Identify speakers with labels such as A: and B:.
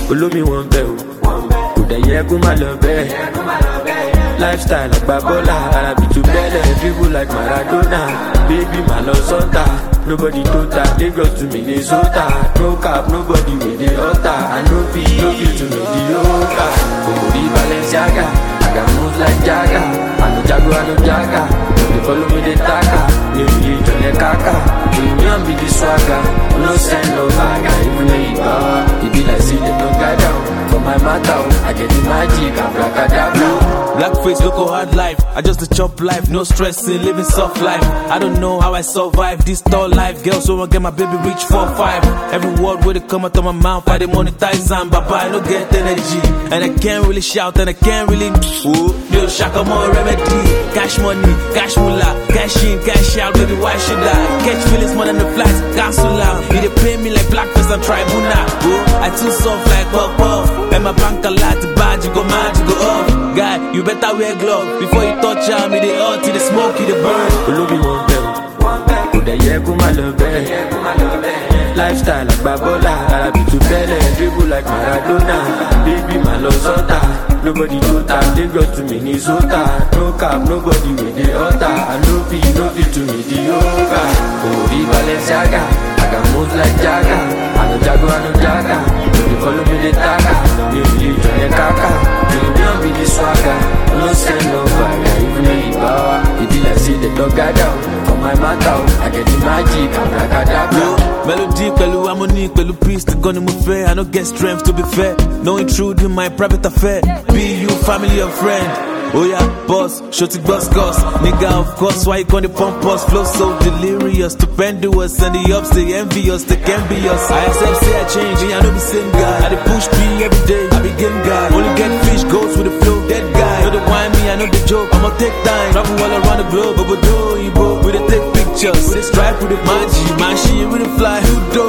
A: olómi wọn bẹ̀ o, kò dẹ̀ yẹ kó má lọ bẹ́ẹ̀. Lifestyle àgbà bọ́lá, Arabi to bẹ́lẹ̀, dribble like Maradona. Baby má lọ sọ́tà, nobody total, Lagos to Minnesota. No cap, nobody with the altar. I no feel to mediocre. Omori Balenciaga, I got moves like Jagga. I no Jago, I no Jagga. They follow me, they taka. They really turn their kaka. Premium be the swagger, no send no bagger. Even though you power, it be like see them no guy down. For my matter, I get the magic, I'm bracadabra.
B: Blackface, local hard life. I just the chop life, no stressing, living soft life. I don't know how I survive this tall life. Girls so I get my baby reach 4-5. Every word where they come out of my mouth, I they monetize and baba, I don't get energy. And I can't really shout and I can't really yo, shaka more remedy. Cash money, cash moolah, cash in, cash out, baby, why should I? Catch feelings more than the flights, cancel out. You they pay me like Blackface and Tribuna. I too soft like puff. And my bank a lot to bad, you go mad, you go off. Guy, you better wear gloves before you touch out me, they hot, the smoke, you the burn.
A: Olóbi wọn bẹ̀ o, kò dẹ̀ yẹ kó má lọ bẹ́ẹ̀. Lifestyle àgbà bọ́lá, Arabi to bẹ́lẹ̀, dribble like Maradona. Baby má lọ sọ́tà, nobody total, Lagos to Minnesota. No cap, nobody with the altar. I no feel to mediocre. Omori Balenciaga, I got moves like Jagga. I no Jago, I no Jagga. They follow me, they taka. They really turn their kaka. Premium be the swagger, no send no bagger. Even though you power, it be like see the dog guy down. For my matter, I get the magic, I'm bracadabra.
B: Melody, pẹ̀lú harmony, pẹ̀lú peace, the gun in my fair. I don't get strength to be fair. No intrude in my private affair. Be you family or friend. Oh yeah, boss, shorty boss, nigga, of course, why you gonna pump us? Flow so delirious, stupendous, and the ups, they envy us, they can be us. I accept, say I change, and I know the same guy. I dey push me every day, I be game guy. Only get fish, goes with the flow, dead guy. Know the wine me, I know the joke, I'ma take time. Travel all around the globe, but we do, we dey take pictures. We dey stripe with the magic, man, she with the fly, who do?